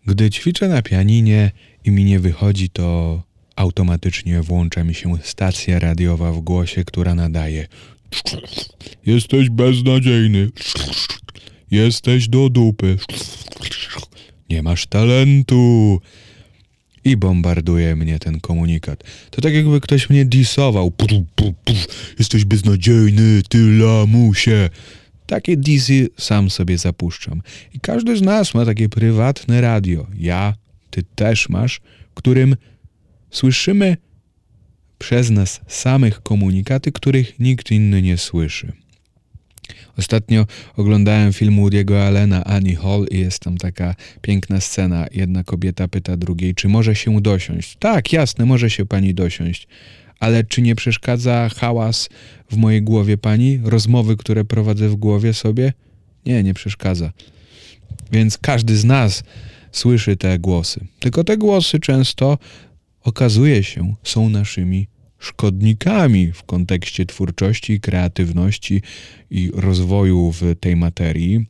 Gdy ćwiczę na pianinie i mi nie wychodzi, to automatycznie włącza mi się stacja radiowa w głosie, która nadaje: jesteś beznadziejny, jesteś do dupy, nie masz talentu. I bombarduje mnie ten komunikat. To tak jakby ktoś mnie disował. Jesteś beznadziejny, ty lamusie. Takie disy sam sobie zapuszczam. I każdy z nas ma takie prywatne radio. Ja, ty też masz, w którym słyszymy przez nas samych komunikaty, których nikt inny nie słyszy. Ostatnio oglądałem film Woody'ego Allena, Annie Hall, i jest tam taka piękna scena. Jedna kobieta pyta drugiej, czy może się dosiąść. Tak, jasne, może się pani dosiąść. Ale czy nie przeszkadza hałas w mojej głowie pani? Rozmowy, które prowadzę w głowie sobie? Nie, nie przeszkadza. Więc każdy z nas słyszy te głosy. Tylko te głosy często, okazuje się, są naszymi szkodnikami w kontekście twórczości, kreatywności i rozwoju w tej materii.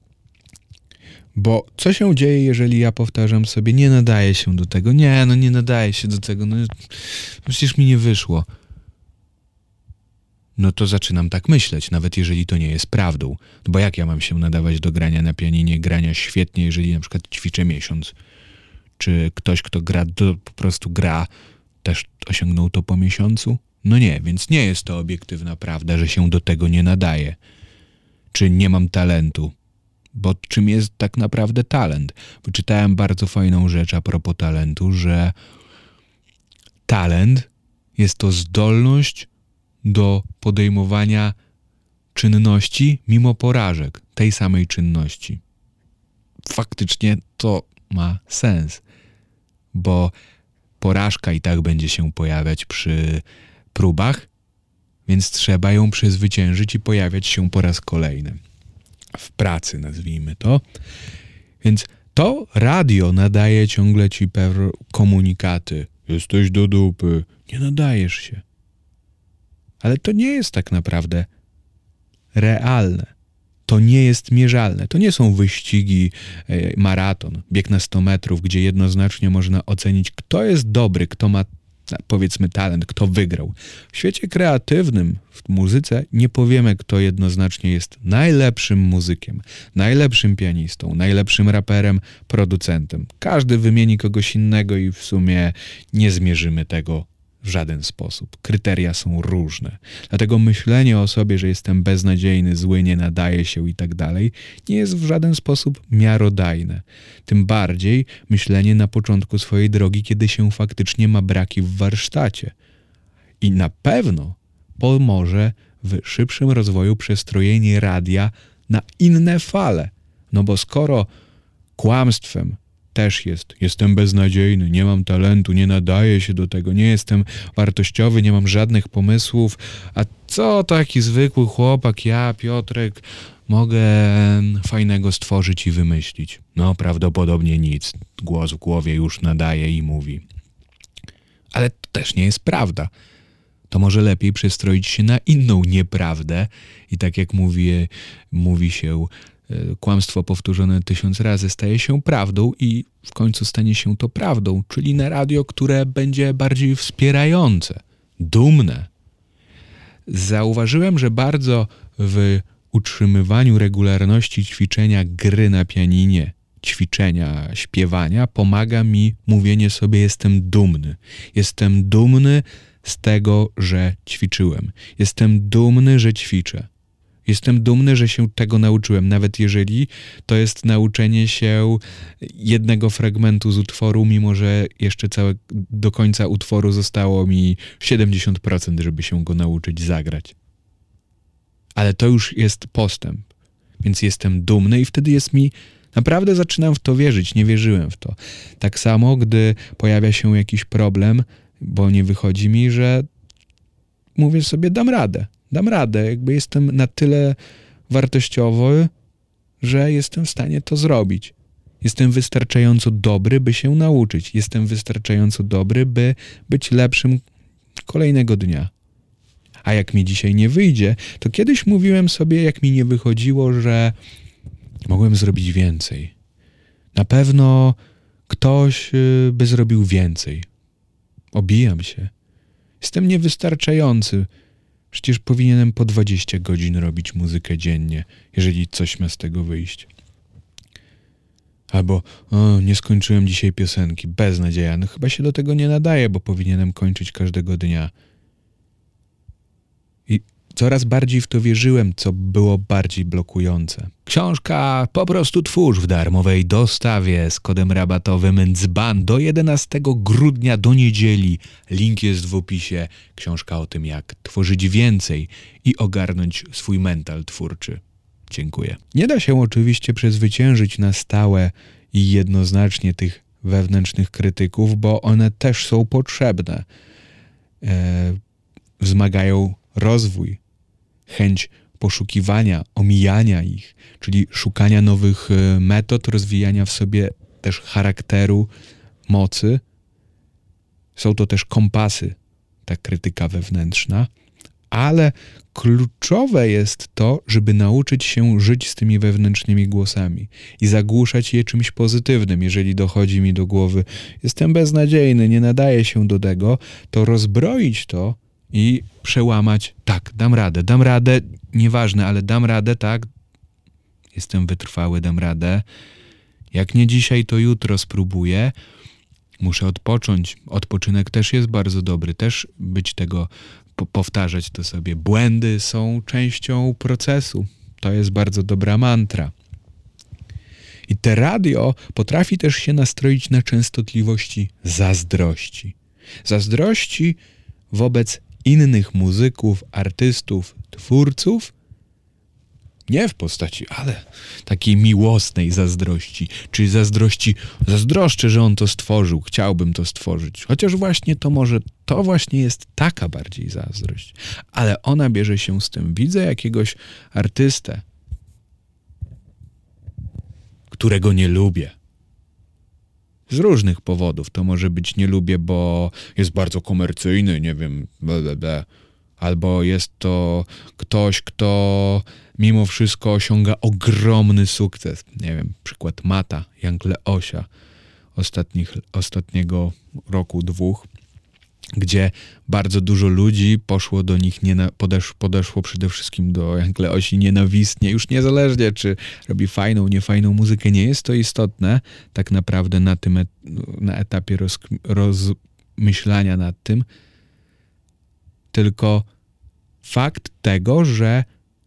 Bo co się dzieje, jeżeli ja powtarzam sobie, nie nadaje się do tego, nie nadaje się do tego, przecież mi nie wyszło. No to zaczynam tak myśleć, nawet jeżeli to nie jest prawdą. No bo jak ja mam się nadawać do grania na pianinie, grania świetnie, jeżeli na przykład ćwiczę miesiąc? Czy ktoś, kto po prostu gra, też osiągnął to po miesiącu? No nie, więc nie jest to obiektywna prawda, że się do tego nie nadaje. Czy nie mam talentu? Bo czym jest tak naprawdę talent? Wyczytałem bardzo fajną rzecz a propos talentu, że talent jest to zdolność do podejmowania czynności mimo porażek tej samej czynności. Faktycznie to ma sens, bo porażka i tak będzie się pojawiać przy próbach, więc trzeba ją przezwyciężyć i pojawiać się po raz kolejny. W pracy, nazwijmy to. Więc to radio nadaje ciągle ci komunikaty. Jesteś do dupy, nie nadajesz się. Ale to nie jest tak naprawdę realne. To nie jest mierzalne. To nie są wyścigi, maraton, bieg na 100 metrów, gdzie jednoznacznie można ocenić, kto jest dobry, kto ma, powiedzmy, talent, kto wygrał. W świecie kreatywnym, w muzyce, nie powiemy, kto jednoznacznie jest najlepszym muzykiem, najlepszym pianistą, najlepszym raperem, producentem. Każdy wymieni kogoś innego i w sumie nie zmierzymy tego w żaden sposób. Kryteria są różne. Dlatego myślenie o sobie, że jestem beznadziejny, zły, nie nadaje się i tak dalej, nie jest w żaden sposób miarodajne. Tym bardziej myślenie na początku swojej drogi, kiedy się faktycznie ma braki w warsztacie. I na pewno pomoże w szybszym rozwoju przestrojenie radia na inne fale. No bo skoro kłamstwem też jestem beznadziejny, nie mam talentu, nie nadaję się do tego, nie jestem wartościowy, nie mam żadnych pomysłów, a co taki zwykły chłopak, ja, Piotrek, mogę fajnego stworzyć i wymyślić? No prawdopodobnie nic. Głos w głowie już nadaje i mówi. Ale to też nie jest prawda. To może lepiej przestroić się na inną nieprawdę i tak jak mówi się, kłamstwo powtórzone 1000 razy staje się prawdą i w końcu stanie się to prawdą, czyli na radio, które będzie bardziej wspierające, dumne. Zauważyłem, że bardzo w utrzymywaniu regularności ćwiczenia gry na pianinie, ćwiczenia, śpiewania pomaga mi mówienie sobie jestem dumny. Jestem dumny z tego, że ćwiczyłem. Jestem dumny, że ćwiczę. Jestem dumny, że się tego nauczyłem, nawet jeżeli to jest nauczenie się jednego fragmentu z utworu, mimo że jeszcze do końca utworu zostało mi 70%, żeby się go nauczyć zagrać. Ale to już jest postęp, więc jestem dumny i wtedy jest mi, naprawdę zaczynam w to wierzyć, nie wierzyłem w to. Tak samo, gdy pojawia się jakiś problem, bo nie wychodzi mi, że mówię sobie dam radę, jakby jestem na tyle wartościowy, że jestem w stanie to zrobić. Jestem wystarczająco dobry, by się nauczyć. Jestem wystarczająco dobry, by być lepszym kolejnego dnia. A jak mi dzisiaj nie wyjdzie, to kiedyś mówiłem sobie, jak mi nie wychodziło, że mogłem zrobić więcej. Na pewno ktoś by zrobił więcej. Obijam się. Jestem niewystarczający. Przecież powinienem po 20 godzin robić muzykę dziennie, jeżeli coś ma z tego wyjść. Albo nie skończyłem dzisiaj piosenki, beznadzieja. No chyba się do tego nie nadaje, bo powinienem kończyć każdego dnia. I coraz bardziej w to wierzyłem, co było bardziej blokujące. Książka Po prostu twórz w darmowej dostawie z kodem rabatowym DZBAN do 11 grudnia do niedzieli. Link jest w opisie. Książka o tym, jak tworzyć więcej i ogarnąć swój mental twórczy. Dziękuję. Nie da się oczywiście przezwyciężyć na stałe i jednoznacznie tych wewnętrznych krytyków, bo one też są potrzebne. Wzmagają rozwój, chęć poszukiwania, omijania ich, czyli szukania nowych metod, rozwijania w sobie też charakteru, mocy. Są to też kompasy, ta krytyka wewnętrzna, ale kluczowe jest to, żeby nauczyć się żyć z tymi wewnętrznymi głosami i zagłuszać je czymś pozytywnym. Jeżeli dochodzi mi do głowy, jestem beznadziejny, nie nadaję się do tego, to rozbroić to i przełamać, tak, dam radę, nieważne, ale dam radę, tak, jestem wytrwały, dam radę. Jak nie dzisiaj, to jutro spróbuję. Muszę odpocząć. Odpoczynek też jest bardzo dobry, też być tego, powtarzać to sobie. Błędy są częścią procesu. To jest bardzo dobra mantra. I te radio potrafi też się nastroić na częstotliwości zazdrości. Zazdrości wobec innych muzyków, artystów, twórców, nie w postaci, ale takiej miłosnej zazdrości, czyli zazdroszczę, że on to stworzył, chciałbym to stworzyć. Chociaż właśnie to właśnie jest taka bardziej zazdrość. Ale ona bierze się z tym. Widzę jakiegoś artystę, którego nie lubię. Z różnych powodów. To może być nie lubię, bo jest bardzo komercyjny, nie wiem, albo jest to ktoś, kto mimo wszystko osiąga ogromny sukces. Nie wiem, przykład Mata, Young Leosia ostatniego roku, 2, gdzie bardzo dużo ludzi poszło do nich, podeszło przede wszystkim do Young Leosi nienawistnie, już niezależnie, czy robi fajną, niefajną muzykę, nie jest to istotne tak naprawdę na etapie rozmyślania nad tym, tylko fakt tego, że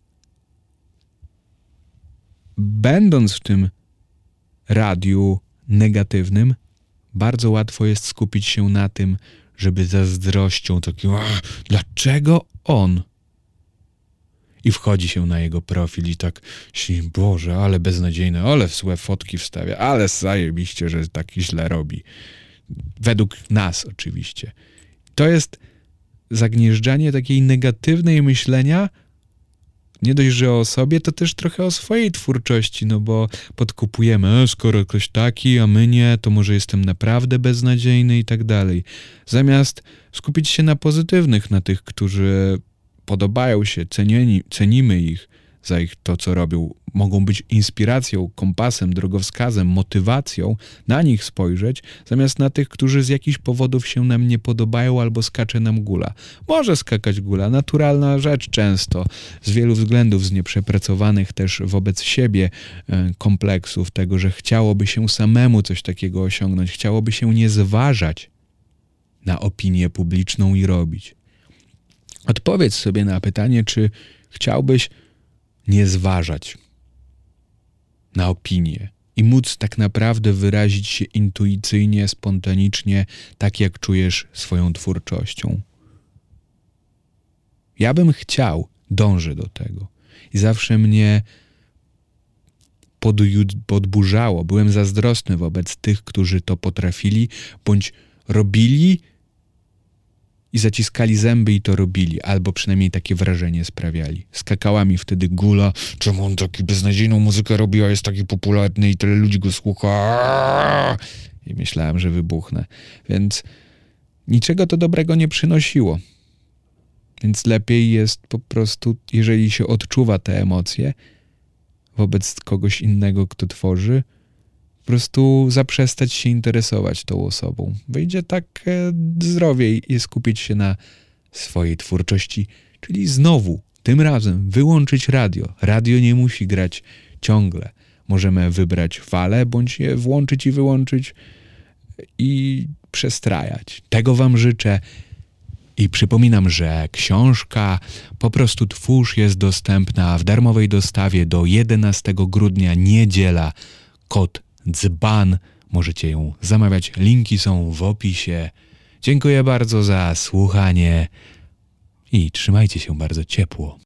będąc w tym radiu negatywnym, bardzo łatwo jest skupić się na tym, żeby zazdrością takim, dlaczego on? I wchodzi się na jego profil i tak, Boże, ale beznadziejne, ale złe fotki wstawia, ale zajebiście, że tak źle robi. Według nas oczywiście. To jest zagnieżdżanie takiej negatywnej myślenia, nie dość, że o sobie, to też trochę o swojej twórczości, no bo podkupujemy, skoro ktoś taki, a my nie, to może jestem naprawdę beznadziejny i tak dalej. Zamiast skupić się na pozytywnych, na tych, którzy podobają się, cenimy ich za ich to, co robią, mogą być inspiracją, kompasem, drogowskazem, motywacją, na nich spojrzeć, zamiast na tych, którzy z jakichś powodów się nam nie podobają albo skacze nam gula. Może skakać gula, naturalna rzecz często, z wielu względów, z nieprzepracowanych też wobec siebie kompleksów, tego, że chciałoby się samemu coś takiego osiągnąć, chciałoby się nie zważać na opinię publiczną i robić. Odpowiedz sobie na pytanie, czy chciałbyś nie zważać na opinię i móc tak naprawdę wyrazić się intuicyjnie, spontanicznie, tak jak czujesz swoją twórczością. Ja bym chciał, dążę do tego i zawsze mnie podburzało, byłem zazdrosny wobec tych, którzy to potrafili, bądź robili i zaciskali zęby i to robili, albo przynajmniej takie wrażenie sprawiali. Skakała mi wtedy gula, czemu on taki beznadziejną muzykę robi, a jest taki popularny i tyle ludzi go słucha. I myślałem, że wybuchnę. Więc niczego to dobrego nie przynosiło. Więc lepiej jest po prostu, jeżeli się odczuwa te emocje wobec kogoś innego, kto tworzy, Po prostu zaprzestać się interesować tą osobą. Wyjdzie tak zdrowiej i skupić się na swojej twórczości, czyli znowu, tym razem wyłączyć radio. Radio nie musi grać ciągle. Możemy wybrać falę, bądź je włączyć i wyłączyć i przestrajać. Tego wam życzę. I przypominam, że książka Po prostu twórz jest dostępna w darmowej dostawie do 11 grudnia, niedziela. Kod dzban. Możecie ją zamawiać. Linki są w opisie. Dziękuję bardzo za słuchanie i trzymajcie się bardzo ciepło.